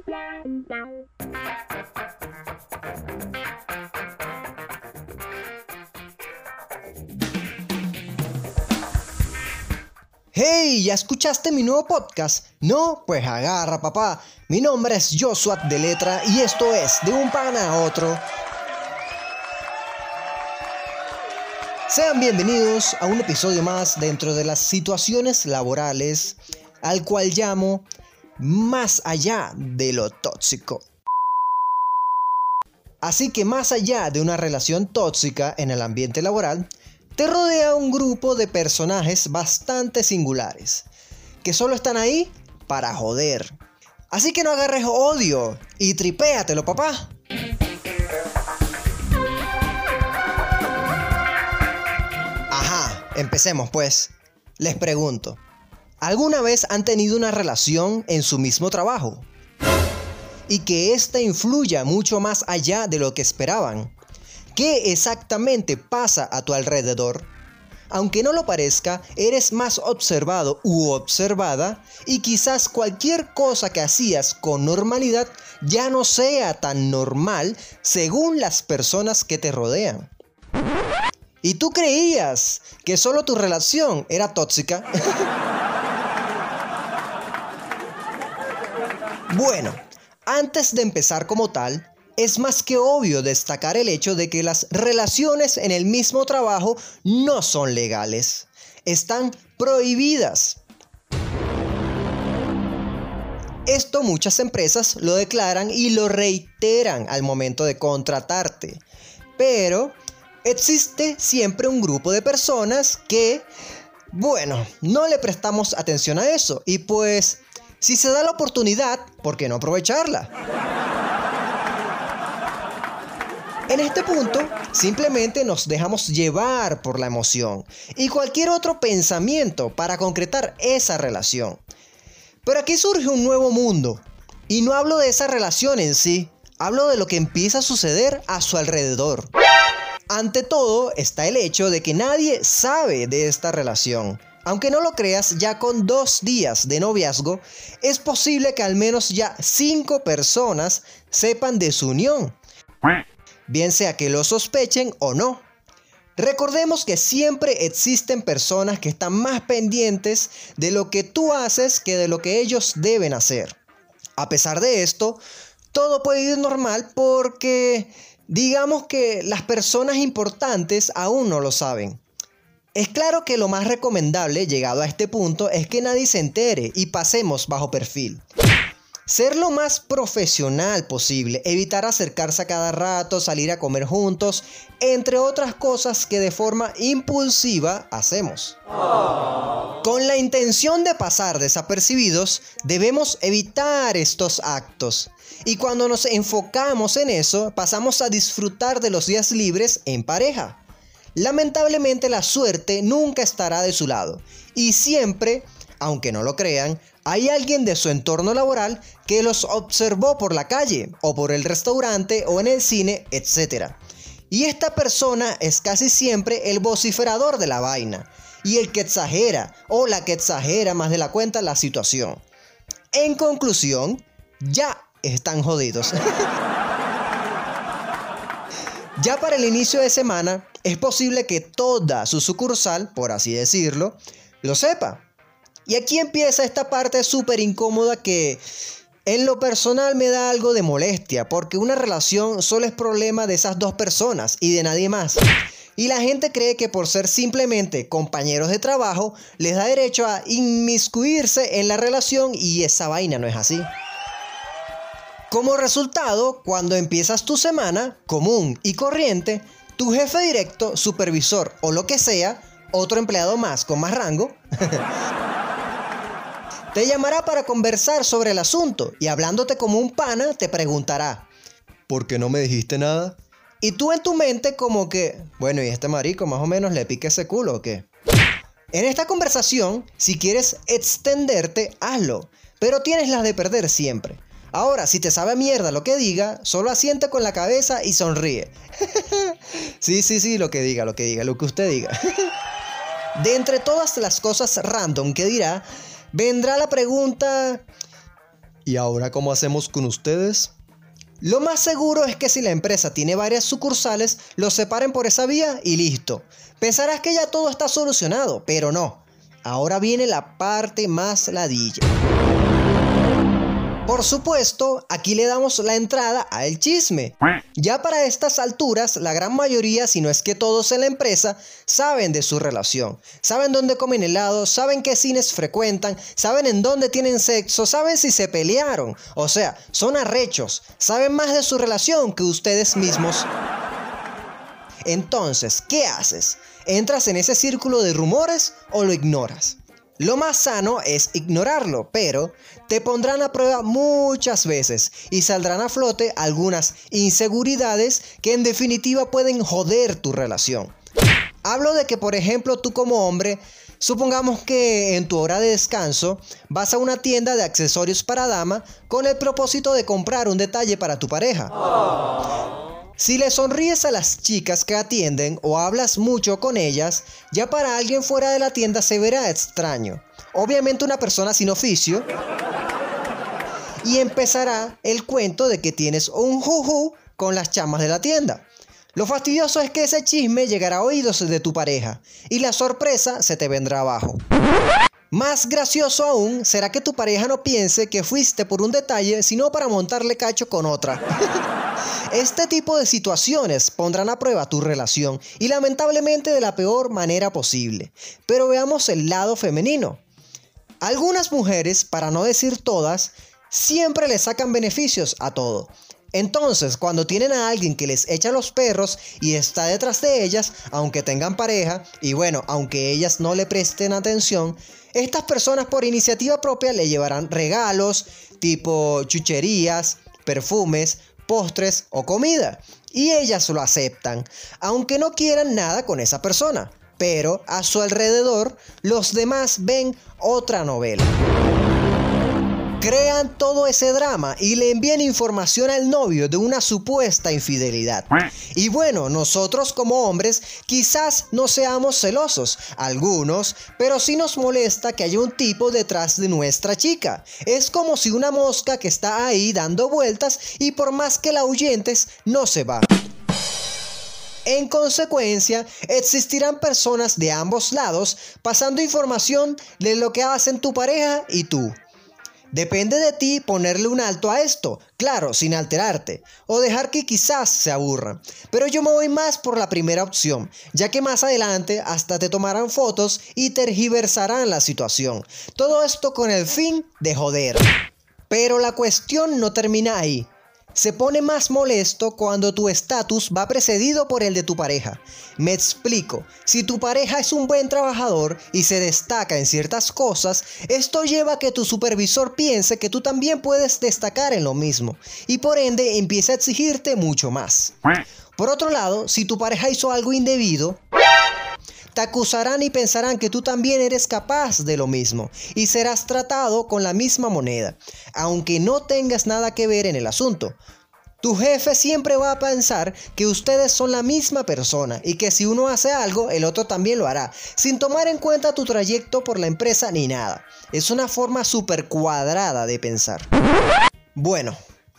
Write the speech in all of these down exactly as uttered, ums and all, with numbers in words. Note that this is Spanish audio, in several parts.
¡Hey! ¿Ya escuchaste mi nuevo podcast? ¿No? Pues agarra, papá. Mi nombre es Joshua de Letra y esto es De un Pana a Otro. Sean bienvenidos a un episodio más dentro de las situaciones laborales, al cual llamo Más allá de lo tóxico. Así que más allá de una relación tóxica en el ambiente laboral, te rodea un grupo de personajes bastante singulares, que solo están ahí para joder. Así que no agarres odio y tripéatelo, papá. Ajá, empecemos pues. Les pregunto, ¿alguna vez han tenido una relación en su mismo trabajo? Y que ésta influya mucho más allá de lo que esperaban. ¿Qué exactamente pasa a tu alrededor? Aunque no lo parezca, eres más observado u observada y quizás cualquier cosa que hacías con normalidad ya no sea tan normal según las personas que te rodean. ¿Y tú creías que solo tu relación era tóxica? Bueno, antes de empezar como tal, es más que obvio destacar el hecho de que las relaciones en el mismo trabajo no son legales. Están prohibidas. Esto muchas empresas lo declaran y lo reiteran al momento de contratarte. Pero existe siempre un grupo de personas que, bueno, no le prestamos atención a eso. Y pues, si se da la oportunidad, ¿por qué no aprovecharla? En este punto, simplemente nos dejamos llevar por la emoción y cualquier otro pensamiento para concretar esa relación. Pero aquí surge un nuevo mundo, y no hablo de esa relación en sí, hablo de lo que empieza a suceder a su alrededor. Ante todo está el hecho de que nadie sabe de esta relación. Aunque no lo creas, ya con dos días de noviazgo, es posible que al menos ya cinco personas sepan de su unión. Bien sea que lo sospechen o no. Recordemos que siempre existen personas que están más pendientes de lo que tú haces que de lo que ellos deben hacer. A pesar de esto, todo puede ir normal porque digamos que las personas importantes aún no lo saben. Es claro que lo más recomendable, llegado a este punto, es que nadie se entere y pasemos bajo perfil. Ser lo más profesional posible, evitar acercarse a cada rato, salir a comer juntos, entre otras cosas que de forma impulsiva hacemos. Oh. Con la intención de pasar desapercibidos, debemos evitar estos actos. Y cuando nos enfocamos en eso, pasamos a disfrutar de los días libres en pareja. Lamentablemente la suerte nunca estará de su lado y siempre, aunque no lo crean, hay alguien de su entorno laboral que los observó por la calle, o por el restaurante, o en el cine, etcétera. Y esta persona es casi siempre el vociferador de la vaina, y el que exagera, o la que exagera más de la cuenta la situación. En conclusión, ya están jodidos. Ya para el inicio de semana, es posible que toda su sucursal, por así decirlo, lo sepa. Y aquí empieza esta parte súper incómoda que en lo personal me da algo de molestia, porque una relación solo es problema de esas dos personas y de nadie más. Y la gente cree que por ser simplemente compañeros de trabajo les da derecho a inmiscuirse en la relación y esa vaina no es así. Como resultado, cuando empiezas tu semana común y corriente, tu jefe directo, supervisor o lo que sea, otro empleado más con más rango, te llamará para conversar sobre el asunto y hablándote como un pana te preguntará ¿por qué no me dijiste nada? Y tú en tu mente como que, bueno, ¿y este marico más o menos le pica ese culo o qué? En esta conversación, si quieres extenderte, hazlo, pero tienes las de perder siempre. Ahora, si te sabe mierda lo que diga, solo asiente con la cabeza y sonríe. Sí, sí, sí, lo que diga, lo que diga, lo que usted diga. De entre todas las cosas random que dirá, vendrá la pregunta: ¿Y ahora cómo hacemos con ustedes? Lo más seguro es que si la empresa tiene varias sucursales, los separen por esa vía y listo. Pensarás que ya todo está solucionado, pero no. Ahora viene la parte más ladilla. Por supuesto, aquí le damos la entrada al chisme. Ya para estas alturas, la gran mayoría, si no es que todos en la empresa, saben de su relación. Saben dónde comen helado, saben qué cines frecuentan, saben en dónde tienen sexo, saben si se pelearon. O sea, son arrechos, saben más de su relación que ustedes mismos. Entonces, ¿qué haces? ¿Entras en ese círculo de rumores o lo ignoras? Lo más sano es ignorarlo, pero te pondrán a prueba muchas veces y saldrán a flote algunas inseguridades que en definitiva pueden joder tu relación. Hablo de que, por ejemplo, tú como hombre, supongamos que en tu hora de descanso vas a una tienda de accesorios para dama con el propósito de comprar un detalle para tu pareja. Si le sonríes a las chicas que atienden o hablas mucho con ellas, ya para alguien fuera de la tienda se verá extraño. Obviamente una persona sin oficio. Y empezará el cuento de que tienes un juju con las chamas de la tienda. Lo fastidioso es que ese chisme llegará a oídos de tu pareja y la sorpresa se te vendrá abajo. Más gracioso aún será que tu pareja no piense que fuiste por un detalle, sino para montarle cacho con otra. Este tipo de situaciones pondrán a prueba tu relación y lamentablemente de la peor manera posible. Pero veamos el lado femenino. Algunas mujeres, para no decir todas, siempre le sacan beneficios a todo. Entonces, cuando tienen a alguien que les echa los perros y está detrás de ellas, aunque tengan pareja, y bueno, aunque ellas no le presten atención, estas personas por iniciativa propia le llevarán regalos, tipo chucherías, perfumes, postres o comida. Y ellas lo aceptan, aunque no quieran nada con esa persona. Pero a su alrededor, los demás ven otra novela. Crean todo ese drama y le envían información al novio de una supuesta infidelidad. Y bueno, nosotros como hombres quizás no seamos celosos, algunos, pero sí nos molesta que haya un tipo detrás de nuestra chica. Es como si una mosca que está ahí dando vueltas y por más que la ahuyentes, no se va. En consecuencia, existirán personas de ambos lados pasando información de lo que hacen tu pareja y tú. Depende de ti ponerle un alto a esto, claro, sin alterarte, o dejar que quizás se aburran. Pero yo me voy más por la primera opción, ya que más adelante hasta te tomarán fotos y tergiversarán la situación. Todo esto con el fin de joder. Pero la cuestión no termina ahí. Se pone más molesto cuando tu estatus va precedido por el de tu pareja. Me explico. Si tu pareja es un buen trabajador y se destaca en ciertas cosas, esto lleva a que tu supervisor piense que tú también puedes destacar en lo mismo y por ende empieza a exigirte mucho más. Por otro lado, si tu pareja hizo algo indebido, te acusarán y pensarán que tú también eres capaz de lo mismo y serás tratado con la misma moneda, aunque no tengas nada que ver en el asunto. Tu jefe siempre va a pensar que ustedes son la misma persona y que si uno hace algo, el otro también lo hará, sin tomar en cuenta tu trayecto por la empresa ni nada. Es una forma súper cuadrada de pensar. Bueno,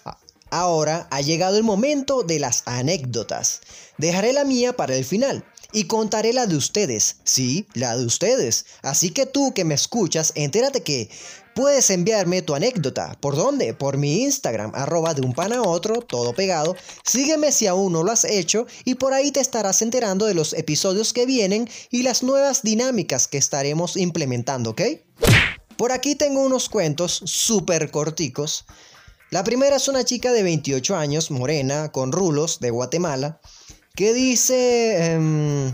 ahora ha llegado el momento de las anécdotas. Dejaré la mía para el final. Y contaré la de ustedes, sí, la de ustedes. Así que tú que me escuchas, entérate que puedes enviarme tu anécdota. ¿Por dónde? Por mi Instagram, arroba de un pan a otro, todo pegado. Sígueme si aún no lo has hecho y por ahí te estarás enterando de los episodios que vienen y las nuevas dinámicas que estaremos implementando, ¿ok? Por aquí tengo unos cuentos súper corticos. La primera es una chica de veintiocho años, morena, con rulos, de Guatemala, que dice, um,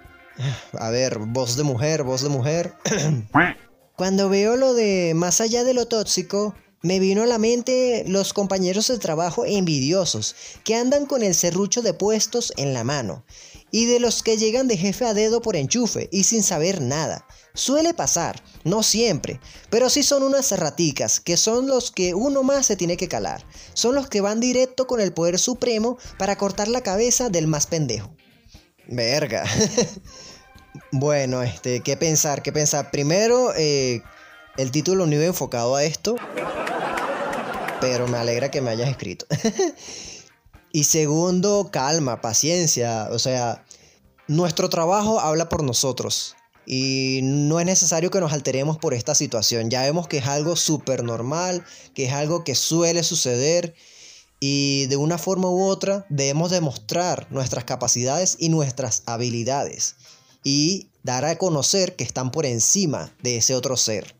a ver, voz de mujer, voz de mujer. Cuando veo lo de más allá de lo tóxico, me vino a la mente los compañeros de trabajo envidiosos que andan con el serrucho de puestos en la mano y de los que llegan de jefe a dedo por enchufe y sin saber nada. Suele pasar, no siempre, pero sí son unas raticas que son los que uno más se tiene que calar. Son los que van directo con el poder supremo para cortar la cabeza del más pendejo. Verga. Bueno, este, ¿qué pensar? ¿Qué pensar? Primero, eh, el título no iba enfocado a esto. pero me alegra que me hayas escrito. Y segundo, calma, paciencia. O sea, nuestro trabajo habla por nosotros. Y no es necesario que nos alteremos por esta situación. Ya vemos que es algo súper normal, que es algo que suele suceder. Y de una forma u otra debemos demostrar nuestras capacidades y nuestras habilidades. Y dar a conocer que están por encima de ese otro ser.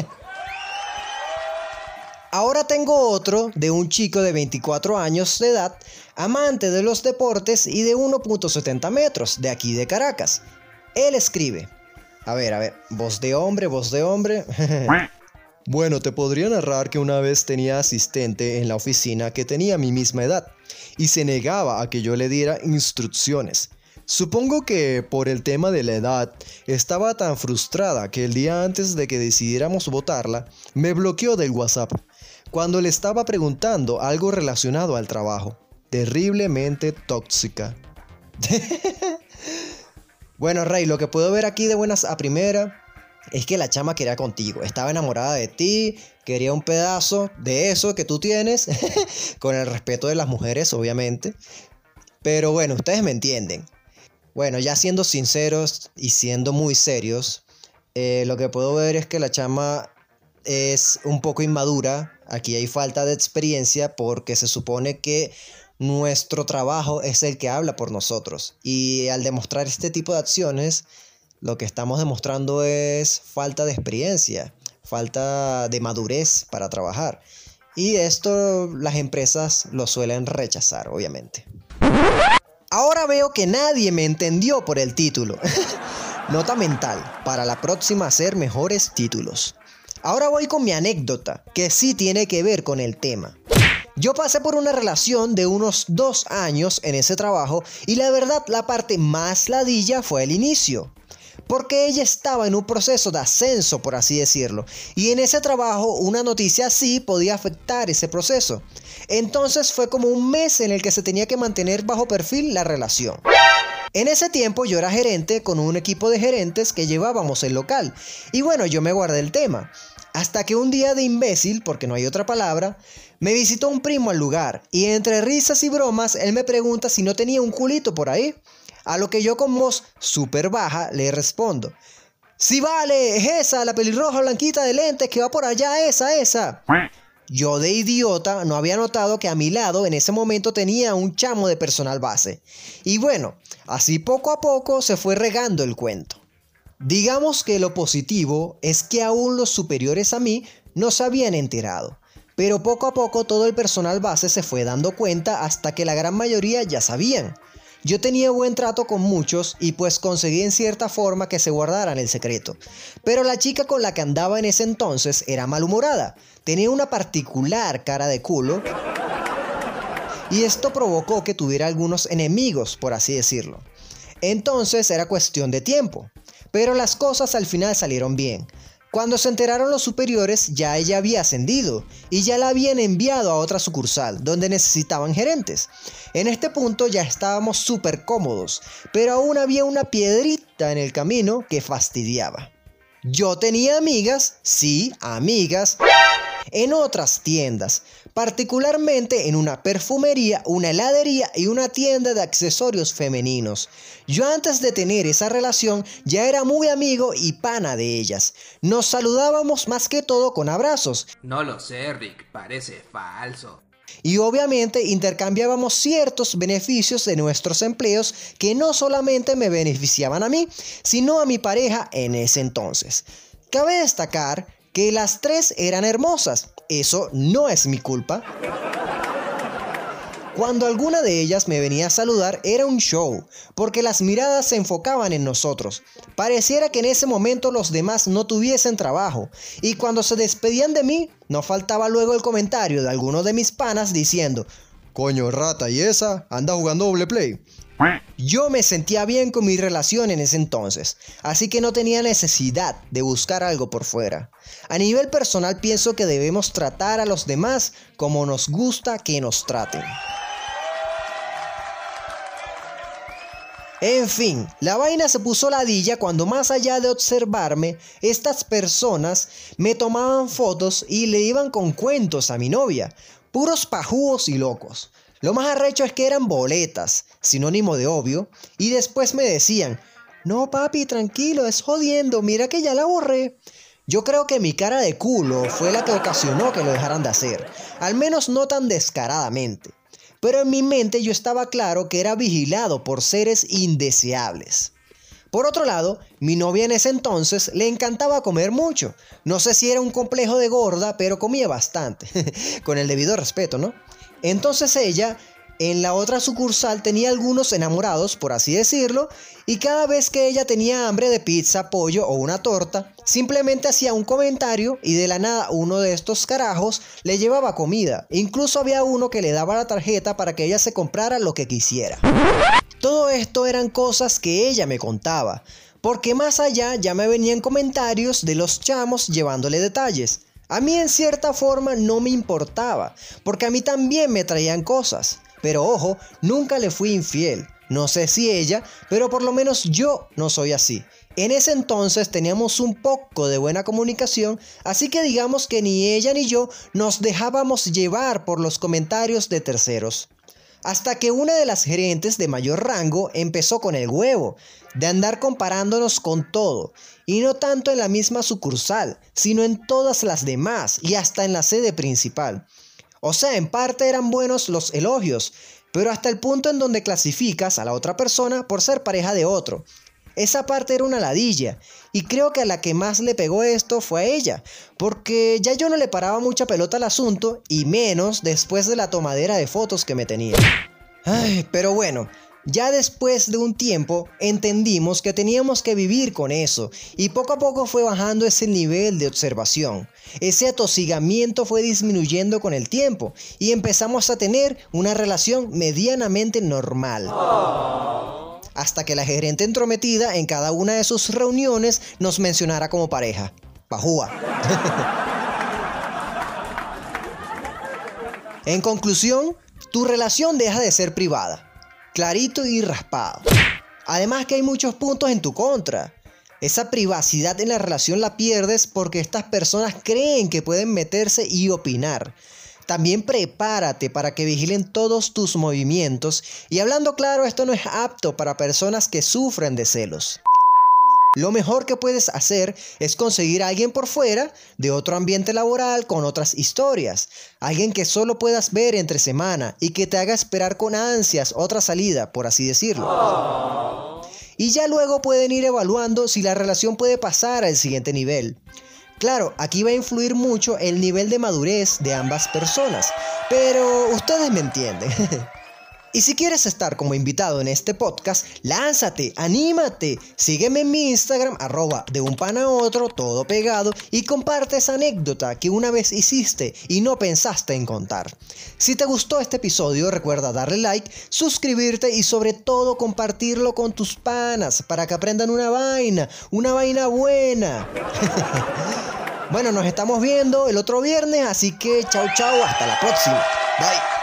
Ahora tengo otro de un chico de veinticuatro años de edad, amante de los deportes y de uno punto setenta metros, de aquí de Caracas. Él escribe, a ver, a ver, voz de hombre, voz de hombre. Bueno, te podría narrar que una vez tenía asistente en la oficina que tenía mi misma edad y se negaba a que yo le diera instrucciones. Supongo que por el tema de la edad estaba tan frustrada que el día antes de que decidiéramos votarla me bloqueó del WhatsApp cuando le estaba preguntando algo relacionado al trabajo. Terriblemente tóxica. Bueno, Rey, lo que puedo ver aquí de buenas a primera es que la chama quería contigo, estaba enamorada de ti, quería un pedazo de eso que tú tienes, con el respeto de las mujeres, obviamente. Pero bueno, ustedes me entienden. Bueno, ya siendo sinceros y siendo muy serios, eh, lo que puedo ver es que la chama es un poco inmadura. Aquí hay falta de experiencia porque se supone que nuestro trabajo es el que habla por nosotros. Y al demostrar este tipo de acciones, lo que estamos demostrando es falta de experiencia, falta de madurez para trabajar. Y esto las empresas lo suelen rechazar, obviamente. Ahora veo que nadie me entendió por el título. Nota mental, para la próxima hacer mejores títulos. Ahora voy con mi anécdota, que sí tiene que ver con el tema. Yo pasé por una relación de unos dos años en ese trabajo y la verdad la parte más ladilla fue el inicio. Porque ella estaba en un proceso de ascenso, por así decirlo, y en ese trabajo una noticia así podía afectar ese proceso. Entonces fue como un mes en el que se tenía que mantener bajo perfil la relación. En ese tiempo yo era gerente con un equipo de gerentes que llevábamos el local, y bueno, yo me guardé el tema. Hasta que un día de imbécil, porque no hay otra palabra, me visitó un primo al lugar, y entre risas y bromas él me pregunta si no tenía un culito por ahí. A lo que yo con voz súper baja le respondo, sí vale, es esa, la pelirroja blanquita de lentes que va por allá, esa, esa. Yo de idiota no había notado que a mi lado en ese momento tenía un chamo de personal base. Y bueno, así poco a poco se fue regando el cuento. Digamos que lo positivo es que aún los superiores a mí no se habían enterado. Pero poco a poco todo el personal base se fue dando cuenta hasta que la gran mayoría ya sabían. Yo tenía buen trato con muchos y pues conseguí en cierta forma que se guardaran el secreto. Pero la chica con la que andaba en ese entonces era malhumorada. Tenía una particular cara de culo. Y esto provocó que tuviera algunos enemigos, por así decirlo. Entonces era cuestión de tiempo. Pero las cosas al final salieron bien. Cuando se enteraron los superiores, ya ella había ascendido y ya la habían enviado a otra sucursal donde necesitaban gerentes. En este punto ya estábamos súper cómodos, pero aún había una piedrita en el camino que fastidiaba. Yo tenía amigas, sí, amigas, en otras tiendas, particularmente en una perfumería, una heladería y una tienda de accesorios femeninos. Yo antes de tener esa relación ya era muy amigo y pana de ellas. Nos saludábamos más que todo con abrazos. No lo sé, Rick, parece falso. Y obviamente intercambiábamos ciertos beneficios de nuestros empleos que no solamente me beneficiaban a mí, sino a mi pareja en ese entonces. Cabe destacar que las tres eran hermosas. Eso no es mi culpa. Cuando alguna de ellas me venía a saludar era un show, porque las miradas se enfocaban en nosotros. Pareciera que en ese momento los demás no tuviesen trabajo, y cuando se despedían de mí, no faltaba luego el comentario de alguno de mis panas diciendo, coño rata, ¿y esa? ¿Anda jugando doble play? Yo me sentía bien con mi relación en ese entonces, así que no tenía necesidad de buscar algo por fuera. A nivel personal pienso que debemos tratar a los demás como nos gusta que nos traten. En fin, la vaina se puso ladilla cuando, más allá de observarme, estas personas me tomaban fotos y le iban con cuentos a mi novia. Puros pajúos y locos. Lo más arrecho es que eran boletas, sinónimo de obvio, y después me decían: no papi, tranquilo, es jodiendo, mira que ya la borré. Yo creo que mi cara de culo fue la que ocasionó que lo dejaran de hacer, al menos no tan descaradamente. Pero en mi mente yo estaba claro que era vigilado por seres indeseables. Por otro lado, mi novia en ese entonces le encantaba comer mucho. No sé si era un complejo de gorda, pero comía bastante. Con el debido respeto, ¿no? Entonces ella, en la otra sucursal, tenía algunos enamorados, por así decirlo, y cada vez que ella tenía hambre de pizza, pollo o una torta, simplemente hacía un comentario y de la nada uno de estos carajos le llevaba comida. Incluso había uno que le daba la tarjeta para que ella se comprara lo que quisiera. Todo esto eran cosas que ella me contaba, porque más allá ya me venían comentarios de los chamos llevándole detalles. A mí en cierta forma no me importaba, porque a mí también me traían cosas. Pero ojo, nunca le fui infiel. No sé si ella, pero por lo menos yo no soy así. En ese entonces teníamos un poco de buena comunicación, así que digamos que ni ella ni yo nos dejábamos llevar por los comentarios de terceros. Hasta que una de las gerentes de mayor rango empezó con el huevo de andar comparándonos con todo, y no tanto en la misma sucursal, sino en todas las demás y hasta en la sede principal. O sea, en parte eran buenos los elogios, pero hasta el punto en donde clasificas a la otra persona por ser pareja de otro. Esa parte era una ladilla, y creo que a la que más le pegó esto fue a ella, porque ya yo no le paraba mucha pelota al asunto, y menos después de la tomadera de fotos que me tenía. Ay, pero bueno, ya después de un tiempo entendimos que teníamos que vivir con eso, y poco a poco fue bajando ese nivel de observación. Ese atosigamiento fue disminuyendo con el tiempo, y empezamos a tener una relación medianamente normal. Hasta que la gerente entrometida en cada una de sus reuniones nos mencionara como pareja. Pajúa. En conclusión, tu relación deja de ser privada. Clarito y raspado. Además que hay muchos puntos en tu contra. Esa privacidad en la relación la pierdes porque estas personas creen que pueden meterse y opinar. También prepárate para que vigilen todos tus movimientos, y hablando claro, esto no es apto para personas que sufren de celos. Lo mejor que puedes hacer es conseguir a alguien por fuera, de otro ambiente laboral, con otras historias. Alguien que solo puedas ver entre semana y que te haga esperar con ansias otra salida, por así decirlo. Y ya luego pueden ir evaluando si la relación puede pasar al siguiente nivel. Claro, aquí va a influir mucho el nivel de madurez de ambas personas, pero ustedes me entienden. Y si quieres estar como invitado en este podcast, lánzate, anímate. Sígueme en mi Instagram, arroba de un pan a otro, todo pegado, y comparte esa anécdota que una vez hiciste y no pensaste en contar. Si te gustó este episodio, recuerda darle like, suscribirte y sobre todo compartirlo con tus panas para que aprendan una vaina, una vaina buena. Bueno, nos estamos viendo el otro viernes, así que chau chau, hasta la próxima. Bye.